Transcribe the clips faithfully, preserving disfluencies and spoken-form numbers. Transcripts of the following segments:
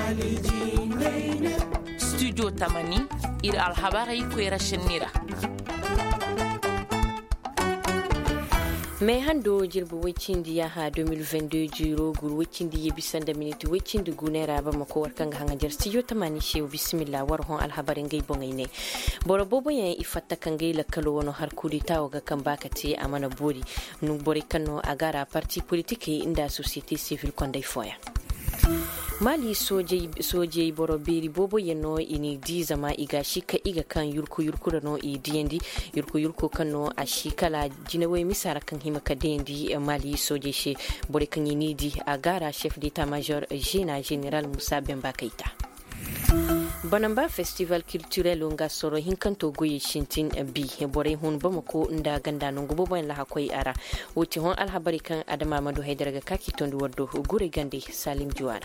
studio tamani ir alhabari ko rashinira mai hando jirbu wacin da ya ha deux mille vingt-deux jiro gur wacin da ya bisan da miniti wacin da gunera ba makowar kan hangajar studio tamani shew bismillah warhon alhabarin gai bongai ne boro bobo yan ifatta kan gai la kalo wono har kudi tawo ga kan bakate a mana bori nu bori kano agara parti politique inda société civile kondai foya mali soje soje boro beri bobo yeno ini di zama iga shika iga kan yurku yurku da no i diendi yurku yurku kan no a shikala jinawe misara kan himaka dendi mali soje she bore kan yini di agara chef d'état major général général Moussa Bemba Keita. Banamba festival culturel nga soro hinkanto goyi shintin bi bore hun bamako nda ganda no gobo ben la hakoy ara wuti hon alhabari kan adama madu haydaraga kaki tondu waddo gure gande Salim Juara.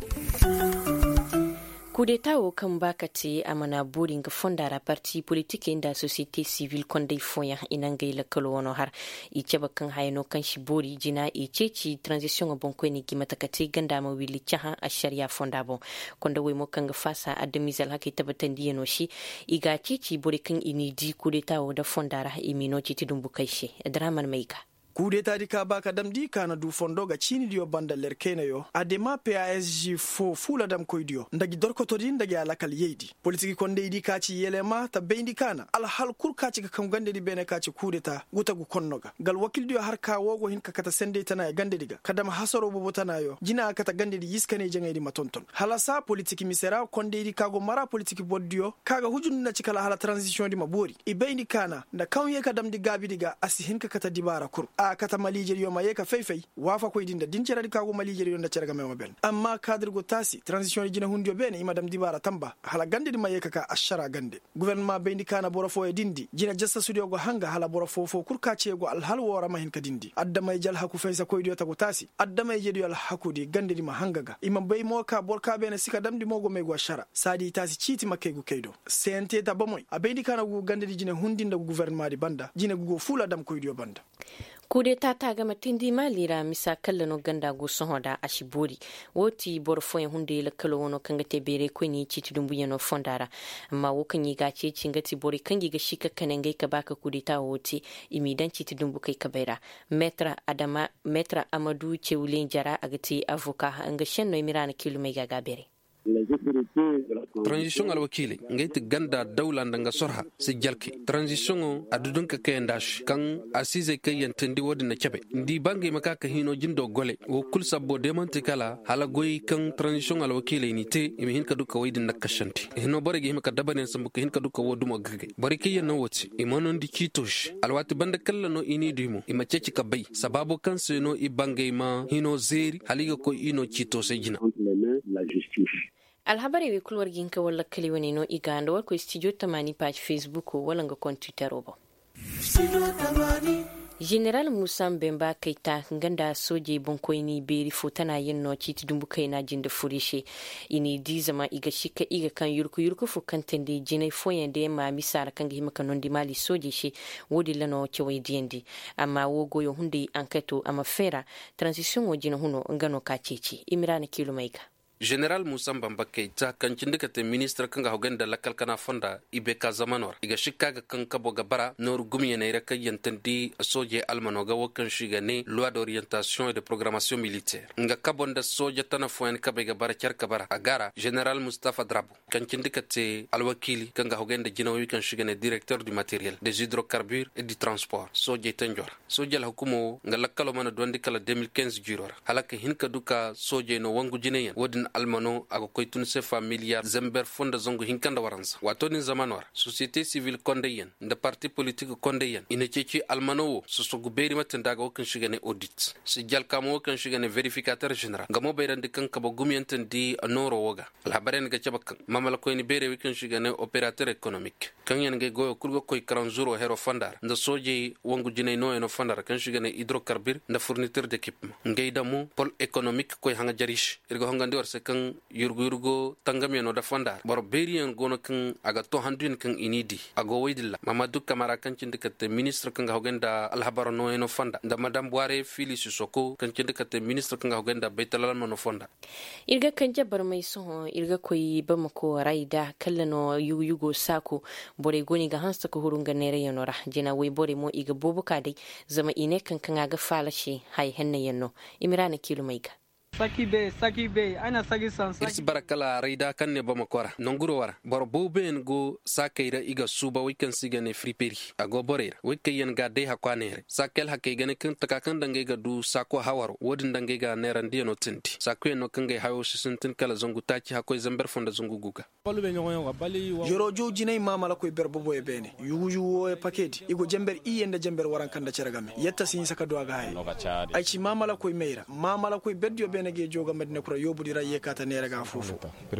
Kudeta o kan bakati amana boring fondara parti politique inda société civile konde foya inangay la kolono har i ceba kan hayno kan shibori jina i ceci transition bon ko ni gimatakati ganda ma wili chaha a sharia fondabo konda we mo kan fasa admisal hakki tabatandi no shi iga ceci bori kan ini di kudeta o da fondara imino citi dumbu kaishe draman maika kudeta di ka baka dam di kana du fondo ga chini dio banda lerkena yo adema P A S G fo fula dam koydio ndagi dorko to din ndagi alakal yedi politiki konde di kaci yelema ta bendi kana al hal kur kaci ka kam gande di bene kaci kudeta guta gu konnoga gal wakil dio har ka wogo hin ka kata sende tana e gande diga kadam hasaro bobo tana yo jina kata gande di yiskane jangay di matonton halasa politiki misera konde di kago mara politiki boddio kaga hujun na cikala hala transition di mabori e bendi kana nda kawye kadam di gabi diga asi hin ka kata dibara kur a kata malijer yo mayeka feifei wafa ko idinda dinjera di kago malijer yo nda cerga mema ben amma kadir go tasi transition jina hundio ben e madam dibara tamba hala gande di mayeka ka ashara gande gouvernement bendi kana boro fo e dindi jina jassa studio go hanga hala boro fo fo kurka cego al hal wora mahin ka dindi adda may jal haku feisa ko idio tago tasi adda may jedi al hakudi gande di ma hanga ga imam bay mo ka bor ka ben sika damdi mogo me go ashara sadi tasi chiti makke go keido sente ta bamoy a bendi kana go gande di jina hundinda gouvernement di banda jina go fula dam ko idio banda kudeta ta gama tindi malira misa kallano ganda go sohoda ashibori woti borfo en hunde la kalo wono kanga te bere ko ni citi dumbu yano fondara amma wo kan yiga ce cingati bori kan yiga shika kanengai ka baka kudeta woti imidan citi dumbu kai kabera metra adama metra amadu chewulen jara agati avoka anga shenno emirana kilu mai gaga bere transition al wakili ngayti ganda dawla ndanga sorha si jalki transition adudun ka kayandash kan asize kayan tindi wodi na chabe ndi bangi makaka hino jindo gole wo kul sabbo demanti kala hala goyi kan transition al wakili ni te imi hin ka duka waydi nakashanti hino bari gi himaka dabane sambu hin ka duka wodumo gage bari kayan no woti imonon di kitosh alwati banda kala no ini dimo ima ceci ka bay sababu kan seno i bangi ma hino zeri haliga ko ino kitose jina la justice alhabari we kulwar ginka wala kali wani no iganda wal ko studio tamani page facebook wala nga kon twitter obo General Moussa Bemba Keita nganda soje bonkoini beri fotana yenno citi dumbu kaina jinde furishe ini dizama iga shika iga kan yurku yurku fu kantende jine foyende ma misara kan hima kanondi mali soje shi wodi lano cewa diendi amma wogo yo hunde enquête ama fera transition wojina huno ngano ka ceci imirana kilomeika General Moussa Bemba Keita kan cindikate ministre kanga hogenda lakal kana fonda ibeka zamanor iga shikaga kan kabo gabara nor gumiye ne reka yantandi soje almano ga wakan shigane loi d'orientation et de programmation militaire nga kabonda soje tana foen kabe gabara char kabara agara General Mustafa Drabo kan cindikate alwakili kanga hogenda jinawi kan shigane directeur du matériel des hydrocarbures et du transport soje tanjor soje la hukumo nga lakalo mana dondi kala deux mille quinze jurora halaka hinka duka soje no wangu jineyan wodin almano ago koytun sefa milliard zember fonda zongo hinkanda waransa wato ni zamanwar société civile kondeyen nda parti politique kondeyen ina ceci almano wo so sogu beri matendaga wokan shigane audit si jalkamo wokan shigane verificateur général ngamo beyrande kan kabo gumiyenten di noro woga alhabaren ga cebak mamala koyni bere wokan shigane opérateur économique kan yan ga goyo kurgo koy karan zuro hero fondar nda soje wongu jine no eno fondar kan shigane hydrocarbure nda fourniteur d'équipement ngeydamu pôle économique koy hanga jarish irgo hanga ndi war se kan yurgo yurgo tangame no da fonda bor beriyan gono kan aga to handun kan inidi ago waydilla Mamadou Camara kan cindikate ministre kan hogenda alhabaro no eno fonda da madame Boire Fili Sissoko kan cindikate ministre kan hogenda baitalal no fonda irga kan jabar mai so irga koyi ba mako raida kallano yugo sako bore goni ga hansta ko hurunga nere yanora jina wai bore mo iga bobuka dai zama ine kan kan aga falashi hay henna yanno imirana kilo maiga saki be saki be ana saki san saki irsi barakala raida kan ne bama kora nonguro wara bor boben go sakaira iga suba weekend sigane friperi ago borera wikayen ga dai hakwanere sakel hakke gane kan takakan dange ga du sako hawaro wodin dange ga neran diano tinti sakwe no kan ga hayo sisintin kala zongu taci hakoy zamber fonda zongu guga yoro joji nay mamala koy berbo e bene yugu yugo e paketi igo jember iyenda jember waran kanda ceragame yetta sin saka do aga hay ay ci mamala koy meira mamala koy beddio bene ge joga madina kura yobudira yekata nera ga fufu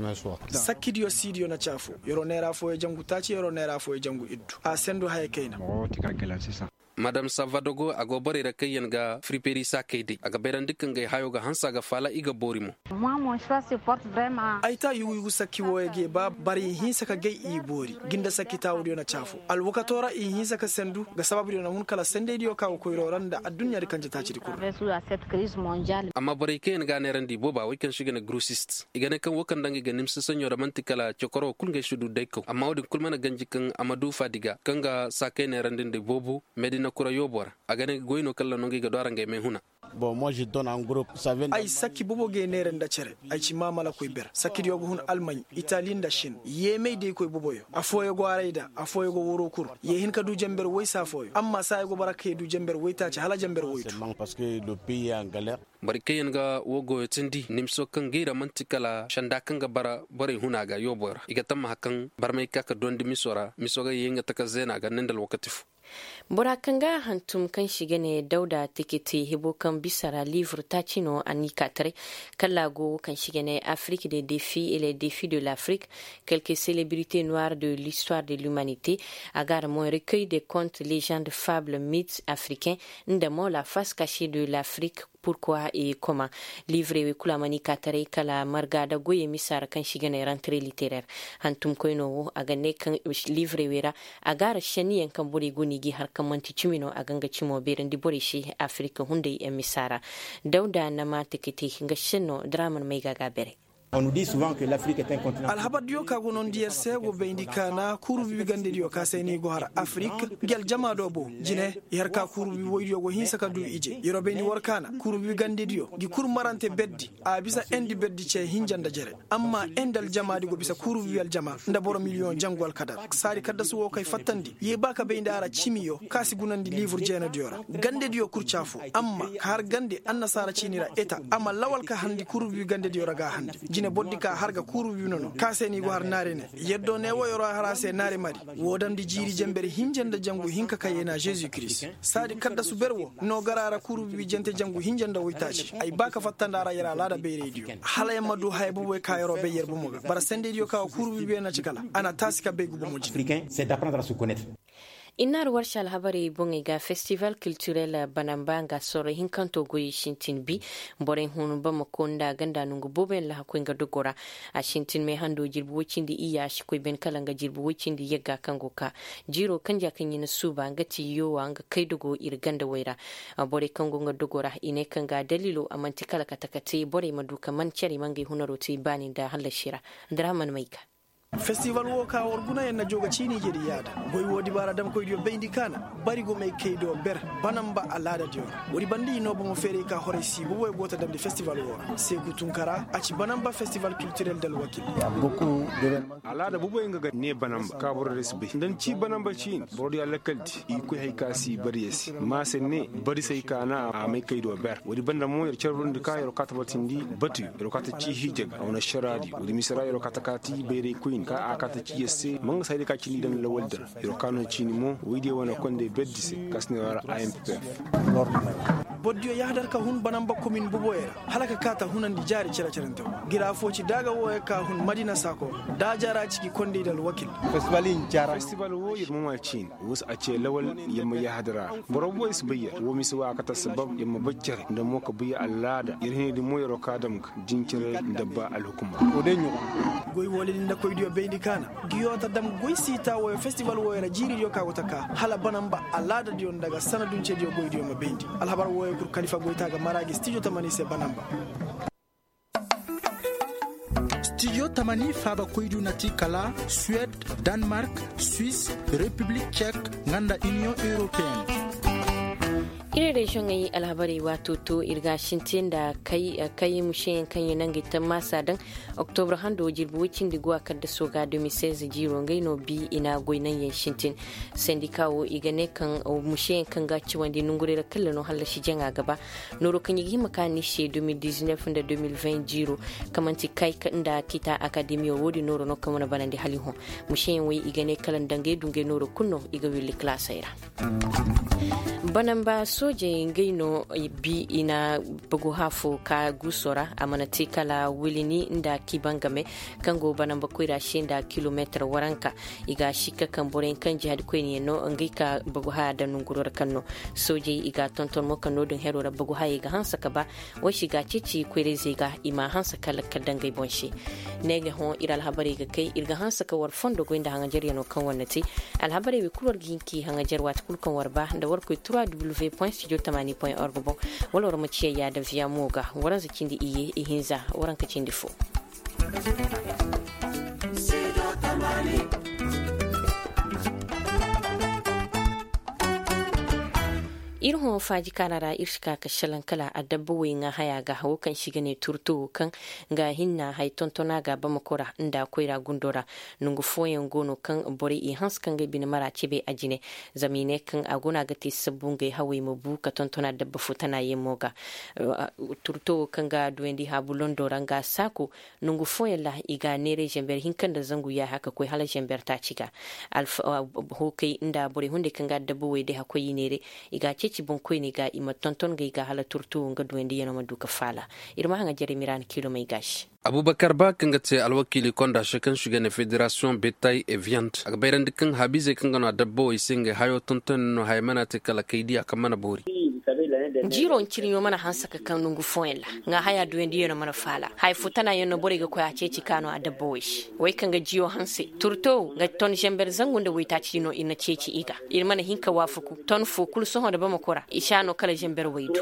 sakkidio sidio na chafu yoro nera fo e jangu taci yoro nera fo e jangu iddu a sendo hay kayna o tika kala sisa Madame Savadogo ago borera kayen ga friperi sakedi aga beran dikkan ga hayo ga hansa ga fala iga borimo moi mon choix se porte vraiment aita yugu yugu sakki woyege ba bari hin saka gay i bori ginda sakki tawdio na chafu al wakatora i hin saka sendu ga sababu na mun kala sende dio ka ko roranda a dunya de kanje taci di ko sur cette crise mondiale amma bare kayen ga ne randi boba weekend shiga na grossist igane kan wakan dangi ga nimsa sanyo da mantikala chokoro kulnga shudu daiko amma wadin kulmana ganji kan Amadou Fadiga kanga sakay ne randin de bobo medina kura yobora agane goyno kala nongi ga doranga me huna bon moi je donne en groupe ça vient ay sakki bobo ge nere nda cere ay ci mamala koy ber sakki yogo hun Allemagne Italie nda Chine yeme de koy bobo yo afoyo go arayda afoyo go woro kur ye hin ka du jember way safoyo amma say go barake du jember way ta ci hala jember way parce que le pays est en galère bari kayen ga wogo tindi nimso kan gira mantikala shanda kan ga bara bare huna ga yobora iga tamma hakan barmay kaka dondi misora misoga yenga takazena ga nendal wakatif Borakanga hantum kan shiga ne dauda tikiti hibo kan bisara livre tachino ani katre kalago kan shiga ne Afrique des défis et les défis de l'Afrique quelques célébrités noires de l'histoire de l'humanité agar mon recueil de contes légendes fables mythes africains ndamo la face cachée de l'Afrique pourquoi et comment livre we kula mani katare kala margada goye misar kan shiga ne rentrée littéraire hantum koino aga ne kan livre wera agar shani yan kan buri guni gi har kan manti chimino aganga chimo berin di buri shi Afrika hunde e misara dauda na mata kiti ga shinno drama mai gaga bere. On nous dit souvent que l'Afrique est un continent. Alhabat dio ka gonon dier sego be indikana kuru bi gande dio ka seni go har Afrique gel jama do bo jine yar ka kuru bi woydo go hinsa ka du ije yoro be ni workana kuru bi gande dio gi kuru marante beddi a bisa endi beddi che hinjanda jere amma endal jama di go bisa kuru bi al jama nda boro million jangwal kadar sari kadda su wo kay fattandi ye baka be ndara chimiyo kasi gunandi livre jena diora gande dio kurchafu amma har gande annasara chinira eta amma lawal ka handi kuru bi gande diora ga handi jine boddika harga kuru binono kaseni go har nare ne yeddo ne woyoro harase nare mari wodamdi jiri jembere hinjanda jangu hinka kayena Jesus Christ sadi kadda su berwo no garara kuru bi jente jangu hinjanda woytaci ay baka fattanda ara yara lada be radio hala yamma du haybu we kayro be yerbu moga bara sende dio ka kuru bi na cikala ana tasika be gubo moji Africain, c'est d'apprendre à se connaître. Inar warshal habari bungiga festival culturel banambanga sore hinkanto goyi shintin bi boren hunu ba makonda ganda nungu boben la hakwinga dogora a shintin me hando jirbu wicindi iya shi koy ben kalanga jirbu wicindi yegga kangoka jiro kanja kanyi na suba ngati yo anga kaidogo irganda waira bore kango nga dogora ine kanga dalilo amanti kala katakate bore maduka man chari mangi hunaroti bani da halashira draman maika festival wo ka orguna en na joga chini jedi yada boy wodi bara dam ko dio bendi kana bari go me kaydo ber banamba alada dio wodi bandi no bo fere ka hore si bo way gota dam di festival wo se ku tunkara aci banamba festival culturel del wakil Beaucoup d'événements. alada bubo inga ga ne banamba ka bor resbe dan ci banamba ci bordi alla kalti i ko hay kasi bari yesi ma sen ne bari sai kana a mai kaydo ber wodi banda mo yer charrun de ka yer kata batindi batu yer kata ci hijaga ona sharadi wodi misra yer kata kati bere queen ka akata ci yesse manga sai ka ci dan la walder yer kanu ci ni mo widi wona konde beddise kasne wara A M P F boddiyo yahdar ka hun banan ba commune buboyera halaka kata hunan di jari cira ciranta gira foci daga woye ka hun madina sako da jara ciki konde dal wakil festival in jara festival wo yirma ma cin wasu a ce lawal yamma ya hadara borobo is bayya wo mi suwa ka ta sabab yamma bakkar da mo ka biya allada yirhin di moy roka dam jinkire dabba al hukuma o de nyu goy wolin da koy dio bendi kana giyo ta dam goy sita wo festival wo era jiri yo ka wotaka hala banan ba allada dion daga sanadun ce dio goy dio ma bendi alhabar wo kur khalifa goyta ga maragi studio tamani se banamba studio tamani faba koydu nati kala Suède, Danemark, Suisse, République tchèque nganda Union européenne. ire region yi alhabari wato to irga shintin da kai kai mushin kan yanan gitan masa dan october hando jirbu wicin digo akar da soga da misez jiro ngai no bi ina goinan yan shintin sendikawo igane kan mushin kan ga ci wandi nungure da kallano halashi jenga gaba noro kan yi makani she twenty nineteen da twenty twenty jiro kamanti kai kan da kita academy wodi noro no kamana banande haliho mushin wai igane kalan dange dunge noro kunno iga willi classera banan ba soje ngaino bi ina bugu hafu ka gusora amanati kala wilini inda kibangame kango banan ba kuira shinda kilometer waranka iga shika kan boren kan jihad kweni no ngika bugu ha da nunguror kanno soje iga tonton mo kanno dun hero da bugu ha iga hansa ka ba wa shiga cici kwere ziga ima hansa kala kadangai bonshi nege hon iral habari ga kai irga hansa ka war fondo goinda hanga jariya no kan wannati al habari wi kulor ginki hanga jarwa kulkan warba da war ko w point studio tamani point org bon wala ro maciya ya da via moga waran zakin di iye ihinza waran kacin di fo irho faji kanara irshika ka shalan kala a dabbowi nga haya ga hawo kan shiga ne turto kan ga hinna hay tontona ga ba makora inda koira gundora nungu foyen gono kan bori i hans kan ga bin mara cibe ajine zamine kan aguna ga ti sabun ga hawi mu bu ka tontona dabba futana yemoga turto kan ga duendi ha bulondo ranga sako nungu foyen la iga nere jember hinkan da zangu ya haka koi hala jember ta ciga alfa hokai inda bori hunde kan ga dabbowi da hakoyi nere iga ci bon koyni ga ima tonton ga ga hala turtu nga duwendi yana maduka fala irma hanga jere miran kilo mai gashi abubakar ba kan ga ce alwakili konda shakan shiga na federation bétail et viande aga bayran dikan habize kan ga na dabbo isinga hayo tonton no haymana te kala kaidi aka mana bori jiro nciri yo mana hansa ka kan nungu foyela nga haya duwendi yana mana fala hay futana yana bori ga koya ceci kano a dabbo wish wai kan ga jiyo hanse turto ga ton jember zangu da wita ci no ina ceci iga irma na hinka wafuku ton fukul so da ba makora ishano kala jember waidu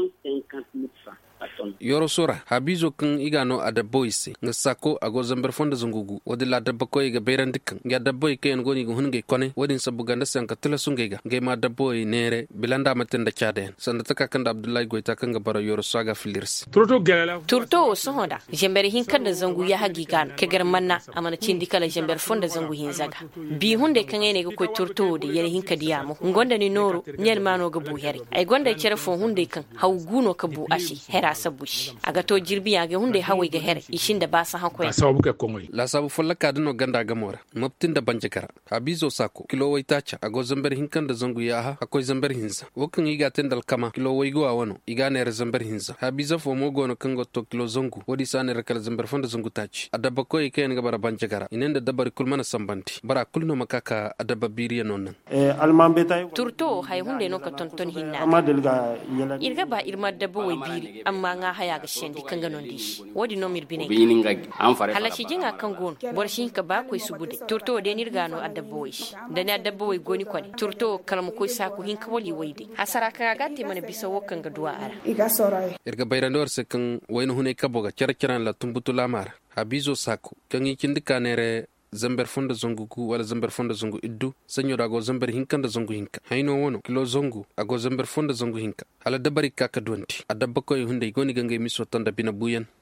yoro sora habizo kan igano ada boyse nga sako ago zamber fonda zungugu wadi la dabba ko iga beran dikkan ya dabboy kayen goni go hunge kone wadin sabu ganda sanka tula sungega nge ma dabboy nere bilanda matenda chaden sanda taka kanda abdullahi goita kanga bara yoro saga filirs turto gelala turto sohoda jember hin kanda zangu ya hagi gan kegar manna amana cindi kala jember fonda zangu hin zaga bi hunde kan ene go ko turto de yere hin kadiyamo ngonda ni noro nyel mano go bu heri ay gonda cerefo hunde kan hawguno ka bu ashi hera sabushi aga to jirbi aga hunde hawi ga here ishinda ba sa hanko ya sabu ka kongoy la sabu folla kadino ganda gamora mabtinda banjakara habizo sako kilo waitacha ago zamber hinkan da zangu ya ha akoy zamber hinza wokan iga tendal kama kilo waygo awano iga ne zamber hinza habiza fo mogo no kango to kilo zangu wodi sane rakal zamber fonda zangu tachi adaba koy kayen ga bara banjakara inenda dabar kulmana sambanti bara kulno makaka adaba biriya nonan eh alman betay turto hay hunde no ka tonton hinna amadel ga yela irga ba irma dabo way biri amma nga haya ga shendi kanga non dishi wodi no mirbine hala shi jinga kan gon bor shi ka ba koy subude turto de nirgano adda boyish da ne adda boy goni kwani turto kalmu koy saku hin ka wali wayde hasara ka gatti mana bisa wokan ga duwa ara iga soray irga bayrandor se kan wayno hune kaboga cerceran la tumbutu lamar habizo saku kan yikindi kanere zamber fonda zongugu wala zamber fonda zongu iddu sanyo ago zamber hinkan da zongu hinka hayno wono kilo zongu ago zamber fonda zongu hinka hala dabari kaka donti adabba koy hunde goni gange miso tanda bina buyan